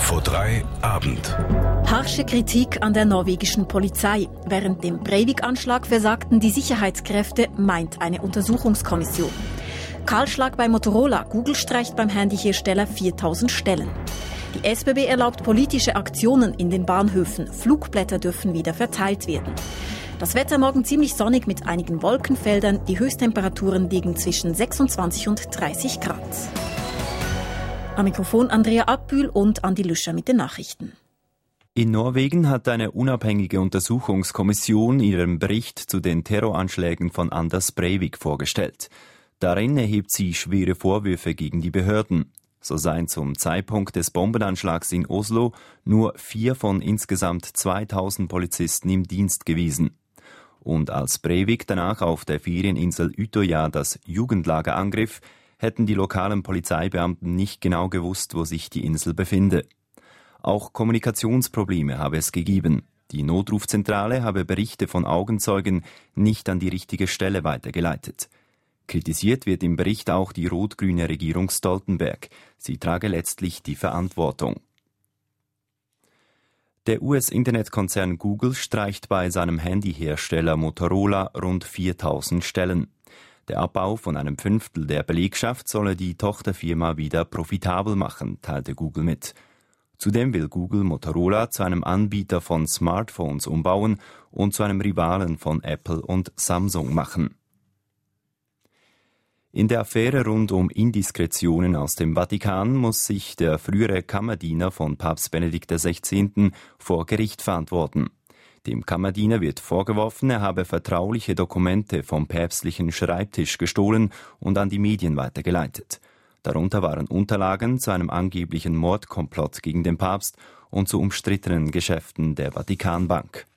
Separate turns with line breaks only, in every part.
Info 3 Abend.
Harsche Kritik an der norwegischen Polizei. Während dem Breivik-Anschlag versagten die Sicherheitskräfte, meint eine Untersuchungskommission. Kahlschlag bei Motorola. Google streicht beim Handyhersteller 4000 Stellen. Die SBB erlaubt politische Aktionen in den Bahnhöfen. Flugblätter dürfen wieder verteilt werden. Das Wetter morgen ziemlich sonnig mit einigen Wolkenfeldern. Die Höchsttemperaturen liegen zwischen 26 und 30 Grad. Am Mikrofon Andrea Abbühl und Andi Lüscher mit den Nachrichten.
In Norwegen hat eine unabhängige Untersuchungskommission ihren Bericht zu den Terroranschlägen von Anders Breivik vorgestellt. Darin erhebt sie schwere Vorwürfe gegen die Behörden. So seien zum Zeitpunkt des Bombenanschlags in Oslo nur 4 von insgesamt 2000 Polizisten im Dienst gewesen. Und als Breivik danach auf der Ferieninsel Utøya das Jugendlager angriff, hätten die lokalen Polizeibeamten nicht genau gewusst, wo sich die Insel befinde. Auch Kommunikationsprobleme habe es gegeben. Die Notrufzentrale habe Berichte von Augenzeugen nicht an die richtige Stelle weitergeleitet. Kritisiert wird im Bericht auch die rot-grüne Regierung Stoltenberg. Sie trage letztlich die Verantwortung. Der US-Internetkonzern Google streicht bei seinem Handyhersteller Motorola rund 4000 Stellen. Der Abbau von einem Fünftel der Belegschaft solle die Tochterfirma wieder profitabel machen, teilte Google mit. Zudem will Google Motorola zu einem Anbieter von Smartphones umbauen und zu einem Rivalen von Apple und Samsung machen. In der Affäre rund um Indiskretionen aus dem Vatikan muss sich der frühere Kammerdiener von Papst Benedikt XVI. Vor Gericht verantworten. Dem Kammerdiener wird vorgeworfen, er habe vertrauliche Dokumente vom päpstlichen Schreibtisch gestohlen und an die Medien weitergeleitet. Darunter waren Unterlagen zu einem angeblichen Mordkomplott gegen den Papst und zu umstrittenen Geschäften der Vatikanbank.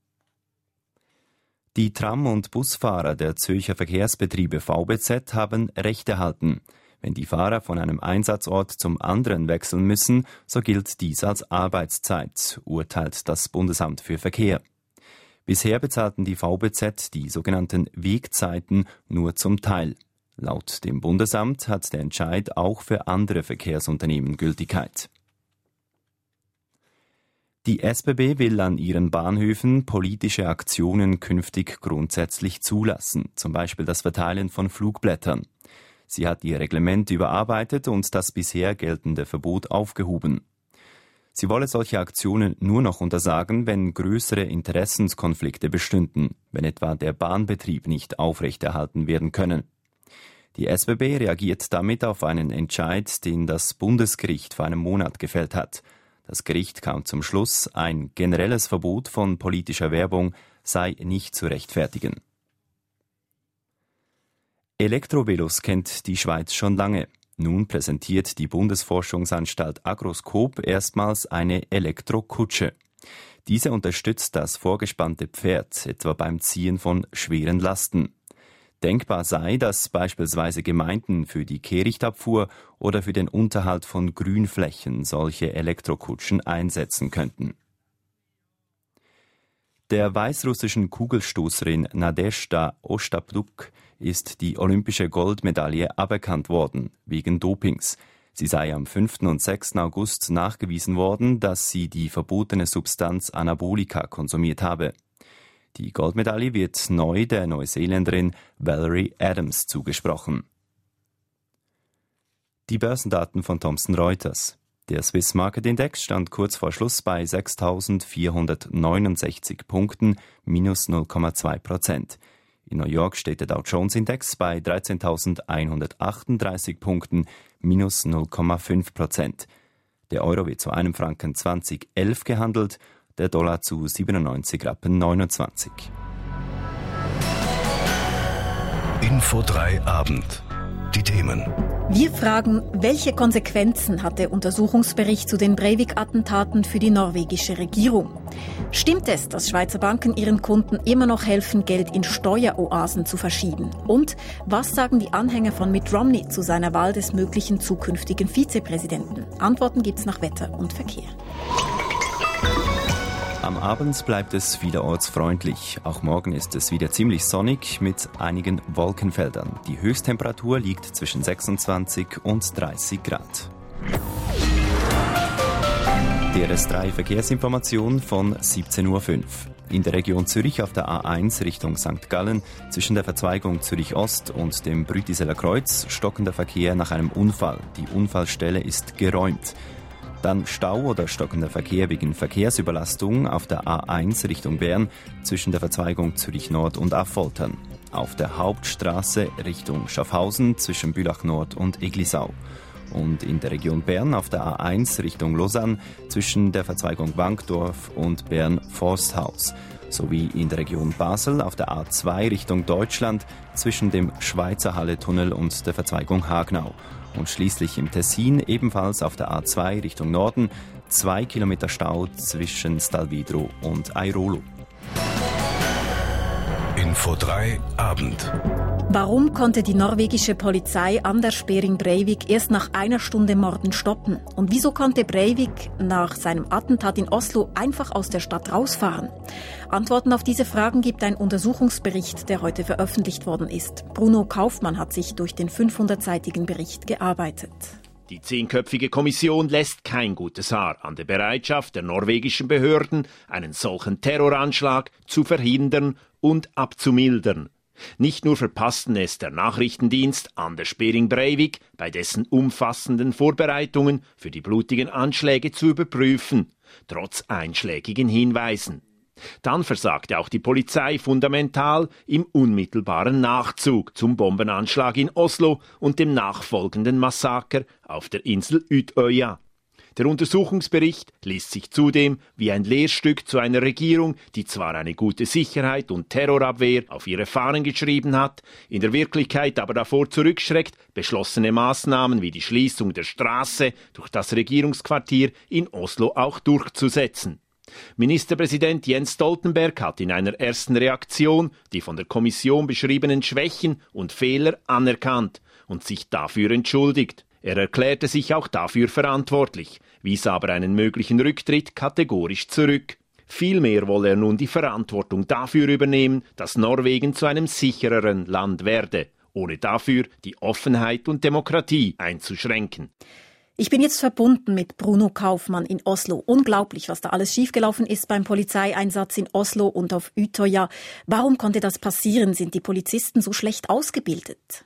Die Tram- und Busfahrer der Zürcher Verkehrsbetriebe VBZ haben Recht erhalten. Wenn die Fahrer von einem Einsatzort zum anderen wechseln müssen, so gilt dies als Arbeitszeit, urteilt das Bundesamt für Verkehr. Bisher bezahlten die VBZ die sogenannten Wegzeiten nur zum Teil. Laut dem Bundesamt hat der Entscheid auch für andere Verkehrsunternehmen Gültigkeit. Die SBB will an ihren Bahnhöfen politische Aktionen künftig grundsätzlich zulassen, zum Beispiel das Verteilen von Flugblättern. Sie hat ihr Reglement überarbeitet und das bisher geltende Verbot aufgehoben. Sie wolle solche Aktionen nur noch untersagen, wenn größere Interessenskonflikte bestünden, wenn etwa der Bahnbetrieb nicht aufrechterhalten werden könne. Die SBB reagiert damit auf einen Entscheid, den das Bundesgericht vor einem Monat gefällt hat. Das Gericht kam zum Schluss, ein generelles Verbot von politischer Werbung sei nicht zu rechtfertigen. Elektrovelos kennt die Schweiz schon lange. Nun präsentiert die Bundesforschungsanstalt Agroskop erstmals eine Elektrokutsche. Diese unterstützt das vorgespannte Pferd, etwa beim Ziehen von schweren Lasten. Denkbar sei, dass beispielsweise Gemeinden für die Kehrichtabfuhr oder für den Unterhalt von Grünflächen solche Elektrokutschen einsetzen könnten. Der weißrussischen Kugelstoßerin Nadezhda Ostapuk ist die olympische Goldmedaille aberkannt worden, wegen Dopings. Sie sei am 5. und 6. August nachgewiesen worden, dass sie die verbotene Substanz Anabolika konsumiert habe. Die Goldmedaille wird neu der Neuseeländerin Valerie Adams zugesprochen. Die Börsendaten von Thomson Reuters. Der Swiss Market Index stand kurz vor Schluss bei 6.469 Punkten, minus 0,2%. In New York steht der Dow Jones Index bei 13.138 Punkten, minus 0,5%. Der Euro wird zu einem Franken 20,11 gehandelt, der Dollar zu 97,29 Rappen.
Info 3 Abend. Die Themen.
Wir fragen, welche Konsequenzen hat der Untersuchungsbericht zu den Breivik-Attentaten für die norwegische Regierung? Stimmt es, dass Schweizer Banken ihren Kunden immer noch helfen, Geld in Steueroasen zu verschieben? Und was sagen die Anhänger von Mitt Romney zu seiner Wahl des möglichen zukünftigen Vizepräsidenten? Antworten gibt's nach Wetter und Verkehr.
Am Abend bleibt es vielerorts freundlich. Auch morgen ist es wieder ziemlich sonnig mit einigen Wolkenfeldern. Die Höchsttemperatur liegt zwischen 26 und 30 Grad. Die RS3 Verkehrsinformation von 17.05 Uhr. In der Region Zürich auf der A1 Richtung St. Gallen zwischen der Verzweigung Zürich Ost und dem Brütiseler Kreuz stockender Verkehr nach einem Unfall. Die Unfallstelle ist geräumt. Dann Stau oder stockender Verkehr wegen Verkehrsüberlastung auf der A1 Richtung Bern zwischen der Verzweigung Zürich Nord und Affoltern. Auf der Hauptstraße Richtung Schaffhausen zwischen Bülach Nord und Eglisau. Und in der Region Bern auf der A1 Richtung Lausanne zwischen der Verzweigung Wankdorf und Bern-Forsthaus. Sowie in der Region Basel auf der A2 Richtung Deutschland zwischen dem Schweizer Halle-Tunnel und der Verzweigung Hagnau. Und schließlich im Tessin ebenfalls auf der A2 Richtung Norden 2 Kilometer Stau zwischen Stalvidro und Airolo.
Info 3 Abend.
Warum konnte die norwegische Polizei Anders Behring Breivik erst nach einer Stunde Morden stoppen? Und wieso konnte Breivik nach seinem Attentat in Oslo einfach aus der Stadt rausfahren? Antworten auf diese Fragen gibt ein Untersuchungsbericht, der heute veröffentlicht worden ist. Bruno Kaufmann hat sich durch den 500-seitigen Bericht gearbeitet.
Die 10-köpfige Kommission lässt kein gutes Haar an der Bereitschaft der norwegischen Behörden, einen solchen Terroranschlag zu verhindern und abzumildern. Nicht nur verpassten es der Nachrichtendienst Anders Behring Breivik bei dessen umfassenden Vorbereitungen für die blutigen Anschläge zu überprüfen, trotz einschlägigen Hinweisen. Dann versagte auch die Polizei fundamental im unmittelbaren Nachzug zum Bombenanschlag in Oslo und dem nachfolgenden Massaker auf der Insel Utøya. Der Untersuchungsbericht liest sich zudem wie ein Lehrstück zu einer Regierung, die zwar eine gute Sicherheit und Terrorabwehr auf ihre Fahnen geschrieben hat, in der Wirklichkeit aber davor zurückschreckt, beschlossene Maßnahmen wie die Schließung der Straße durch das Regierungsquartier in Oslo auch durchzusetzen. Ministerpräsident Jens Stoltenberg hat in einer ersten Reaktion die von der Kommission beschriebenen Schwächen und Fehler anerkannt und sich dafür entschuldigt. Er erklärte sich auch dafür verantwortlich, wies aber einen möglichen Rücktritt kategorisch zurück. Vielmehr wolle er nun die Verantwortung dafür übernehmen, dass Norwegen zu einem sichereren Land werde, ohne dafür die Offenheit und Demokratie einzuschränken.
Ich bin jetzt verbunden mit Bruno Kaufmann in Oslo. Unglaublich, was da alles schiefgelaufen ist beim Polizeieinsatz in Oslo und auf Utøya. Warum konnte das passieren? Sind die Polizisten so schlecht ausgebildet?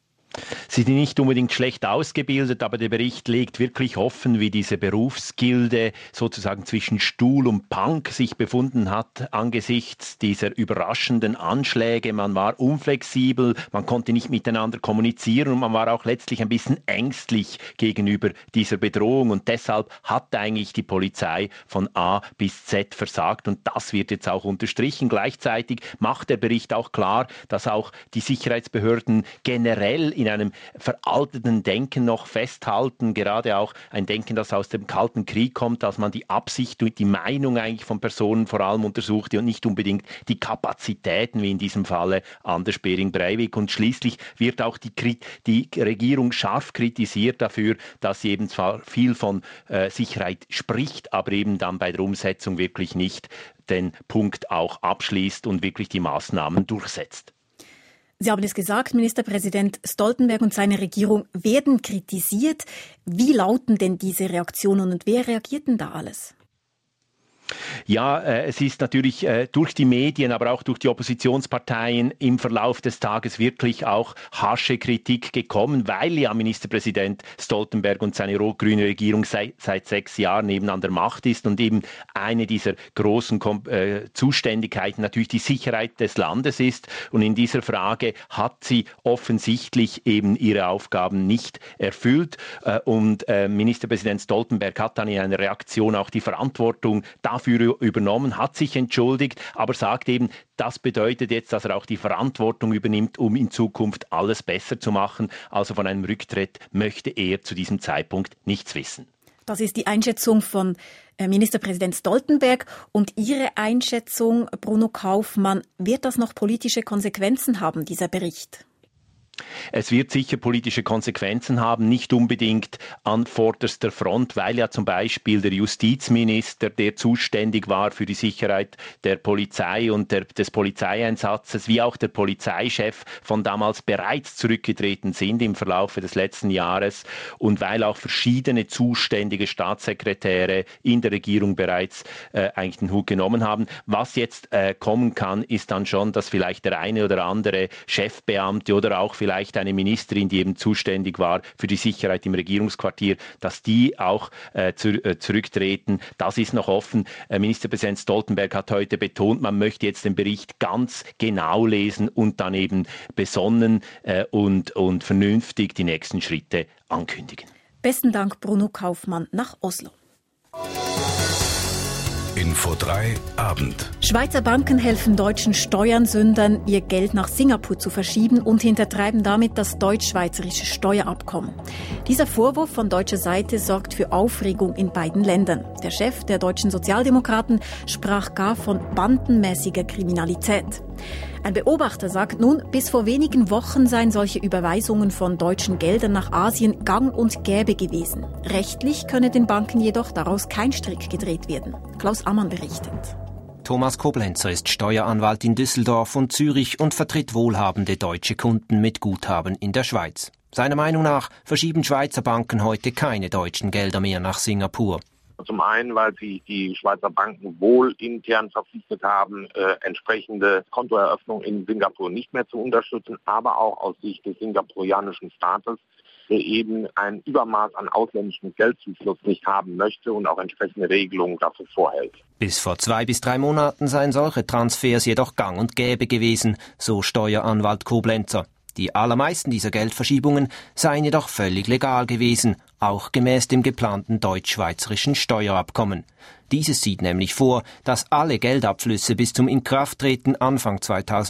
Sie sind nicht unbedingt schlecht ausgebildet, aber der Bericht legt wirklich offen, wie diese Berufsgilde sozusagen zwischen Stuhl und Bank sich befunden hat angesichts dieser überraschenden Anschläge. Man war unflexibel, man konnte nicht miteinander kommunizieren und man war auch letztlich ein bisschen ängstlich gegenüber dieser Bedrohung. Und deshalb hat eigentlich die Polizei von A bis Z versagt. Und das wird jetzt auch unterstrichen. Gleichzeitig macht der Bericht auch klar, dass auch die Sicherheitsbehörden generell in einem veralteten Denken noch festhalten, gerade auch ein Denken, das aus dem Kalten Krieg kommt, dass man die Absicht und die Meinung eigentlich von Personen vor allem untersuchte und nicht unbedingt die Kapazitäten, wie in diesem Falle Anders Behring Breivik. Und schließlich wird auch die Regierung scharf kritisiert dafür, dass sie eben zwar viel von Sicherheit spricht, aber eben dann bei der Umsetzung wirklich nicht den Punkt auch abschließt und wirklich die Maßnahmen durchsetzt.
Sie haben es gesagt, Ministerpräsident Stoltenberg und seine Regierung werden kritisiert. Wie lauten denn diese Reaktionen und wer reagiert denn da alles?
Ja, es ist natürlich durch die Medien, aber auch durch die Oppositionsparteien im Verlauf des Tages wirklich auch harsche Kritik gekommen, weil ja Ministerpräsident Stoltenberg und seine rot-grüne Regierung seit 6 Jahren eben an der Macht ist und eben eine dieser großen Zuständigkeiten natürlich die Sicherheit des Landes ist. Und in dieser Frage hat sie offensichtlich eben ihre Aufgaben nicht erfüllt. Und Ministerpräsident Stoltenberg hat dann in einer Reaktion auch die Verantwortung dafür übernommen, hat sich entschuldigt, aber sagt eben, das bedeutet jetzt, dass er auch die Verantwortung übernimmt, um in Zukunft alles besser zu machen. Also von einem Rücktritt möchte er zu diesem Zeitpunkt nichts wissen.
Das ist die Einschätzung von Ministerpräsident Stoltenberg. Und Ihre Einschätzung, Bruno Kaufmann, wird das noch politische Konsequenzen haben, dieser Bericht?
Es wird sicher politische Konsequenzen haben, nicht unbedingt an vorderster Front, weil ja zum Beispiel der Justizminister, der zuständig war für die Sicherheit der Polizei und des Polizeieinsatzes, wie auch der Polizeichef von damals bereits zurückgetreten sind im Verlaufe des letzten Jahres und weil auch verschiedene zuständige Staatssekretäre in der Regierung bereits eigentlich den Hut genommen haben. Was jetzt kommen kann, ist dann schon, dass vielleicht der eine oder andere Chefbeamte oder auch vielleicht eine Ministerin, die eben zuständig war für die Sicherheit im Regierungsquartier, dass die auch zurücktreten. Das ist noch offen. Ministerpräsident Stoltenberg hat heute betont, man möchte jetzt den Bericht ganz genau lesen und dann eben besonnen und vernünftig die nächsten Schritte ankündigen.
Besten Dank, Bruno Kaufmann nach Oslo.
Info 3 Abend.
Schweizer Banken helfen deutschen Steuersündern, ihr Geld nach Singapur zu verschieben und hintertreiben damit das deutsch-schweizerische Steuerabkommen. Dieser Vorwurf von deutscher Seite sorgt für Aufregung in beiden Ländern. Der Chef der deutschen Sozialdemokraten sprach gar von bandenmäßiger Kriminalität. Ein Beobachter sagt nun, bis vor wenigen Wochen seien solche Überweisungen von deutschen Geldern nach Asien gang und gäbe gewesen. Rechtlich könne den Banken jedoch daraus kein Strick gedreht werden. Klaus Ammann berichtet.
Thomas Koblenzer ist Steueranwalt in Düsseldorf und Zürich und vertritt wohlhabende deutsche Kunden mit Guthaben in der Schweiz. Seiner Meinung nach verschieben Schweizer Banken heute keine deutschen Gelder mehr nach Singapur.
Zum einen, weil sich die Schweizer Banken wohl intern verpflichtet haben, entsprechende Kontoeröffnungen in Singapur nicht mehr zu unterstützen, aber auch aus Sicht des singapurianischen Staates, der eben ein Übermaß an ausländischem Geldzufluss nicht haben möchte und auch entsprechende Regelungen dafür vorhält.
Bis vor 2 bis 3 Monaten seien solche Transfers jedoch gang und gäbe gewesen, so Steueranwalt Koblenzer. Die allermeisten dieser Geldverschiebungen seien jedoch völlig legal gewesen, auch gemäß dem geplanten deutsch-schweizerischen Steuerabkommen. Dieses sieht nämlich vor, dass alle Geldabflüsse bis zum Inkrafttreten Anfang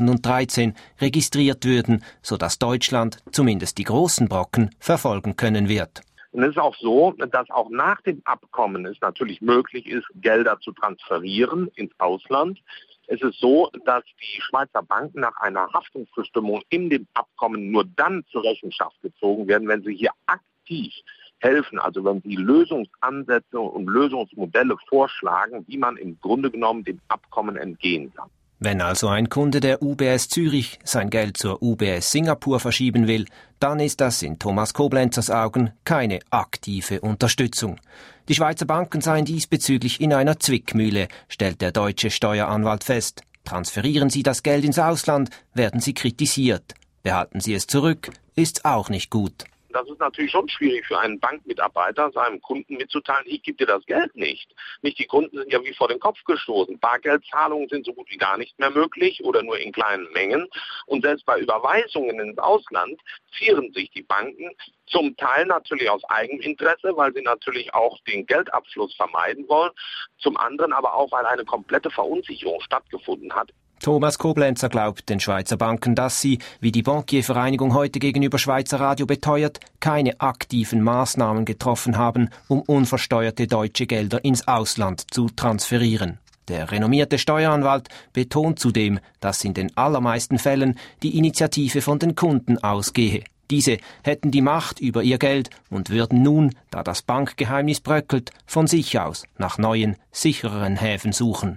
2013 registriert würden, sodass Deutschland zumindest die großen Brocken verfolgen können wird.
Und es ist auch so, dass auch nach dem Abkommen es natürlich möglich ist, Gelder zu transferieren ins Ausland. Es ist so, dass die Schweizer Banken nach einer Haftungsbestimmung in dem Abkommen nur dann zur Rechenschaft gezogen werden, wenn sie hier aktiv helfen, also wenn sie Lösungsansätze und Lösungsmodelle vorschlagen, wie man im Grunde genommen dem Abkommen entgehen kann.
Wenn also ein Kunde der UBS Zürich sein Geld zur UBS Singapur verschieben will, dann ist das in Thomas Koblenzers Augen keine aktive Unterstützung. Die Schweizer Banken seien diesbezüglich in einer Zwickmühle, stellt der deutsche Steueranwalt fest. Transferieren sie das Geld ins Ausland, werden sie kritisiert. Behalten sie es zurück, ist's auch nicht gut.
Das ist natürlich schon schwierig für einen Bankmitarbeiter, seinem Kunden mitzuteilen, ich gebe dir das Geld nicht. Nicht die Kunden sind ja wie vor den Kopf gestoßen. Bargeldzahlungen sind so gut wie gar nicht mehr möglich oder nur in kleinen Mengen. Und selbst bei Überweisungen ins Ausland zieren sich die Banken zum Teil natürlich aus Eigeninteresse, weil sie natürlich auch den Geldabfluss vermeiden wollen. Zum anderen aber auch, weil eine komplette Verunsicherung stattgefunden hat.
Thomas Koblenzer glaubt den Schweizer Banken, dass sie, wie die Bankiervereinigung heute gegenüber Schweizer Radio beteuert, keine aktiven Maßnahmen getroffen haben, um unversteuerte deutsche Gelder ins Ausland zu transferieren. Der renommierte Steueranwalt betont zudem, dass in den allermeisten Fällen die Initiative von den Kunden ausgehe. Diese hätten die Macht über ihr Geld und würden nun, da das Bankgeheimnis bröckelt, von sich aus nach neuen, sichereren Häfen suchen.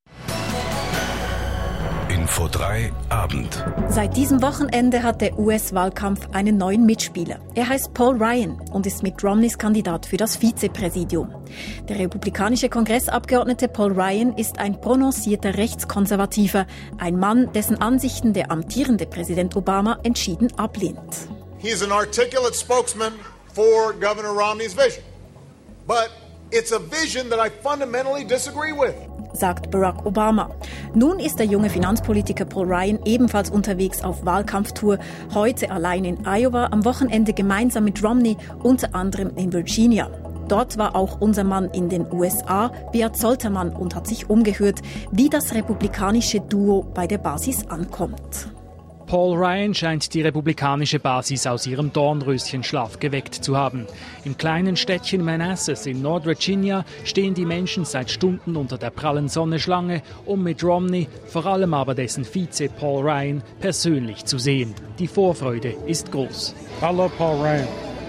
Info 3 Abend.
Seit diesem Wochenende hat der US-Wahlkampf einen neuen Mitspieler. Er heißt Paul Ryan und ist Mitt Romneys Kandidat für das Vizepräsidium. Der republikanische Kongressabgeordnete Paul Ryan ist ein prononcierter Rechtskonservativer, ein Mann, dessen Ansichten der amtierende Präsident Obama entschieden ablehnt.
He is an articulate spokesman for Governor Romney's vision. But it's a vision that I fundamentally disagree with,
sagt Barack Obama. Nun ist der junge Finanzpolitiker Paul Ryan ebenfalls unterwegs auf Wahlkampftour, heute allein in Iowa, am Wochenende gemeinsam mit Romney, unter anderem in Virginia. Dort war auch unser Mann in den USA, Beat Zoltermann, und hat sich umgehört, wie das republikanische Duo bei der Basis ankommt.
Paul Ryan scheint die republikanische Basis aus ihrem Dornröschenschlaf geweckt zu haben. Im kleinen Städtchen Manassas in Nord-Virginia stehen die Menschen seit Stunden unter der prallen Sonne Schlange, um mit Romney, vor allem aber dessen Vize Paul Ryan, persönlich zu sehen. Die Vorfreude ist groß.
I love Paul Ryan.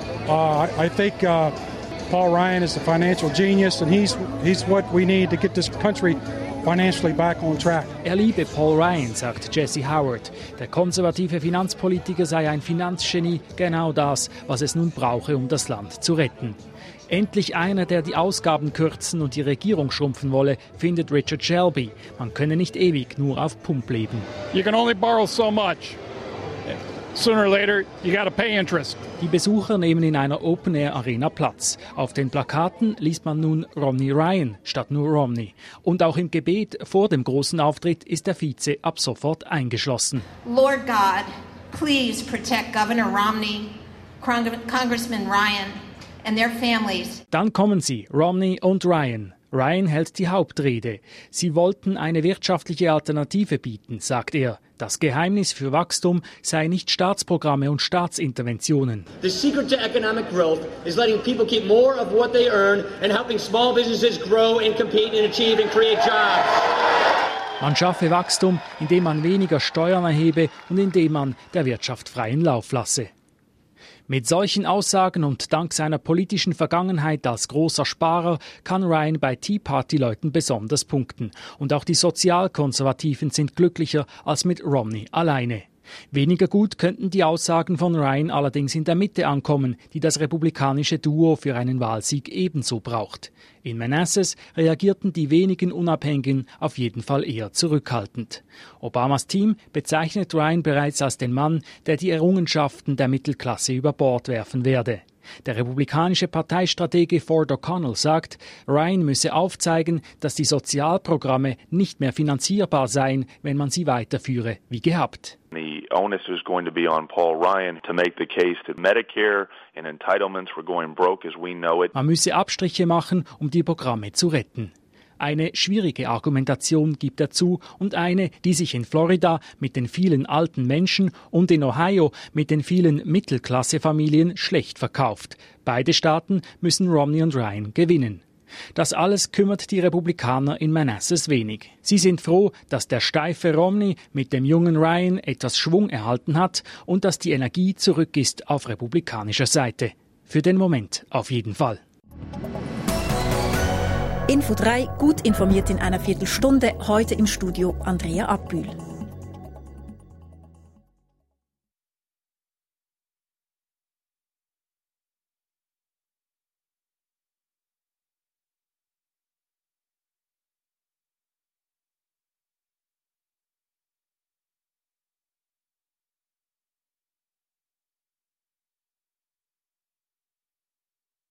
I think Paul Ryan is a financial genius and he's what we need to get this country financially back on track.
Er liebe Paul Ryan, sagt Jesse Howard. Der konservative Finanzpolitiker sei ein Finanzgenie, genau das, was es nun brauche, um das Land zu retten. Endlich einer, der die Ausgaben kürzen und die Regierung schrumpfen wolle, findet Richard Shelby. Man könne nicht ewig nur auf Pump leben.
You can only borrow so much. Sooner or later, you gotta pay interest.
Die Besucher nehmen in einer Open-Air-Arena Platz. Auf den Plakaten liest man nun Romney Ryan statt nur Romney. Und auch im Gebet vor dem großen Auftritt ist der Vize ab sofort eingeschlossen.
Lord God, please protect Governor Romney, Congressman Ryan and their families.
Dann kommen sie, Romney und Ryan. Ryan hält die Hauptrede. Sie wollten eine wirtschaftliche Alternative bieten, sagt er. Das Geheimnis für Wachstum sei nicht Staatsprogramme und Staatsinterventionen.
The secret to economic growth is letting people keep more of what they earn and helping small businesses grow and compete and achieve and create jobs.
Man schaffe Wachstum, indem man weniger Steuern erhebe und indem man der Wirtschaft freien Lauf lasse. Mit solchen Aussagen und dank seiner politischen Vergangenheit als großer Sparer kann Ryan bei Tea Party-Leuten besonders punkten. Und auch die Sozialkonservativen sind glücklicher als mit Romney alleine. Weniger gut könnten die Aussagen von Ryan allerdings in der Mitte ankommen, die das republikanische Duo für einen Wahlsieg ebenso braucht. In Manassas reagierten die wenigen Unabhängigen auf jeden Fall eher zurückhaltend. Obamas Team bezeichnet Ryan bereits als den Mann, der die Errungenschaften der Mittelklasse über Bord werfen werde. Der republikanische Parteistratege Ford O'Connell sagt, Ryan müsse aufzeigen, dass die Sozialprogramme nicht mehr finanzierbar seien, wenn man sie weiterführe wie gehabt.
The onus is going to be on Paul Ryan to make the case that Medicare and entitlements were going broke as we know it.
Man müsse Abstriche machen, um die Programme zu retten. Eine schwierige Argumentation gibt er zu und eine, die sich in Florida mit den vielen alten Menschen und in Ohio mit den vielen Mittelklassefamilien schlecht verkauft. Beide Staaten müssen Romney und Ryan gewinnen. Das alles kümmert die Republikaner in Manassas wenig. Sie sind froh, dass der steife Romney mit dem jungen Ryan etwas Schwung erhalten hat und dass die Energie zurück ist auf republikanischer Seite. Für den Moment auf jeden Fall.
Info 3, gut informiert in einer Viertelstunde. Heute im Studio Andrea Abbühl.